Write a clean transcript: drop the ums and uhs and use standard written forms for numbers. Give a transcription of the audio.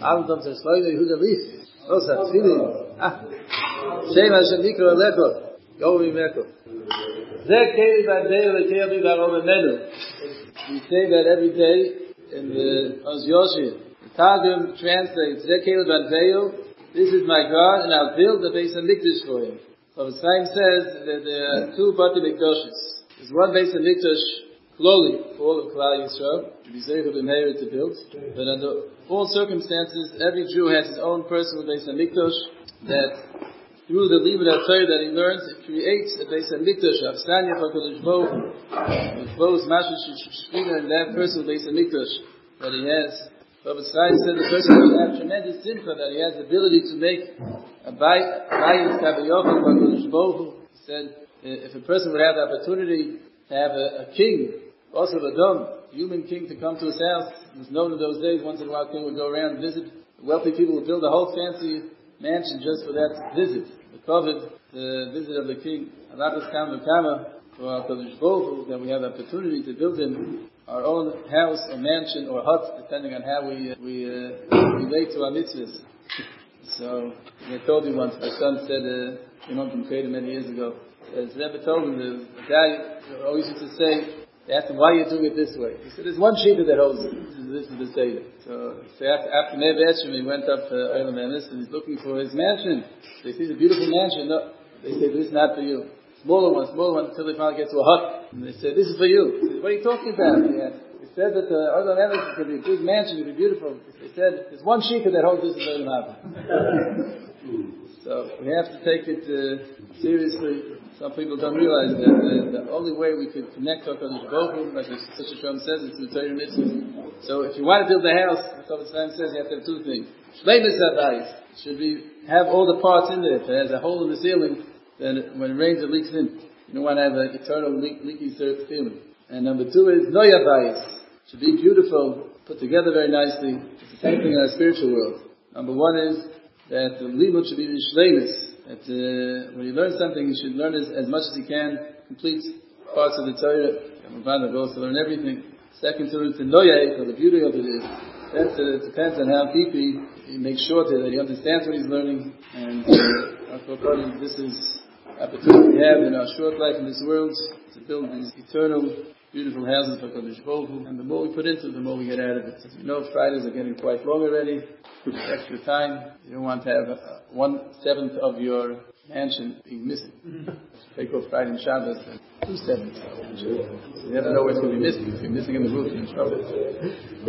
Avdom Shlomo Yehuda Leaf. Osa Tefillin. Shem Hashem Mikra Alecho. Go Vimeko. Zeh Keli Badei Lekeli Barov Menu. We say that every day in the Oz Yoshi. The Targum translates Zeh Keli Badei. This is my God, and I'll build the Beis Hamikdash for him. So the Chaim says that there are two Bati Mikdashes. There's one Beis Hamikdash, Kloli, for all of Klal Yisrael, to be Zeichel B'Meir to build. But under all circumstances, every Jew has his own personal Beis Hamikdash that, through the Limud HaTorah that he learns, it creates a Beis Hamikdash, Avsanya HaKadosh Baruch Hu, which both Mashiach Shechina and that personal Beis Hamikdash that he has. Rabbi Chaim said the person will have tremendous simcha that he has the ability to make a bayis kabayachol b'Kadosh Baruch Hu. He said if a person would have the opportunity to have a king, also a dom, a human king, to come to his house. It was known in those days, once in a while, a king would go around and visit. The wealthy people would build a whole fancy mansion just for that visit. The covet, the visit of the king. Alachas kam v'kama for Kadosh Baruch Hu, that we have the opportunity to build him our own house or mansion or hut, depending on how we relate to our mitzvahs. So, I told you once, my son said, came home from Kreda many years ago, as Rebbe told him, the guy always used to say, they asked him, why are you doing it this way? He said, there's one shita that holds it. This is the Seder. So after Mev Eshim, he went up to Olam Emes, and he's looking for his mansion. They see the beautiful mansion. No, they say, this is not for you. Smaller one, until they finally get to a hut. And they say, this is for you. He said, what are you talking about? He said that the Olam Emes could be a big mansion, it could be beautiful. They said, there's one shita that holds this in Olam Emes. So we have to take it seriously. Some people don't realize that the only way we could connect to HaKadosh Baruch Hu, like such a Shem says, is through Torah mitzvahs. So if you want to build a house, the Torah says you have to have two things. Shleimus habayis. It should have all the parts in there. If it has a hole in the ceiling, then when it rains, it leaks in. You don't want to have an eternal leaky ceiling. And number two is noya bayis. It should be beautiful, put together very nicely. It's the same thing in our spiritual world. Number one is that the limud should be shleimus. That when you learn something, you should learn as much as you can, complete parts of the Torah. Ramban goes to learn everything. Second to it, the noya, the beauty of it is that it depends on how deeply he makes sure that he understands what he's learning. And this is opportunity we have in our short life in this world to build these eternal, beautiful houses for Kadosh Baruch Hu. And the more we put into it, the more we get out of it. As you know, Fridays are getting quite long already. Extra time. You don't want to have 1/7 of your mansion being missing. Take off Friday and Shabbos and 2/7. You never know what's going to be missing. If you're missing in the roof, you're in trouble.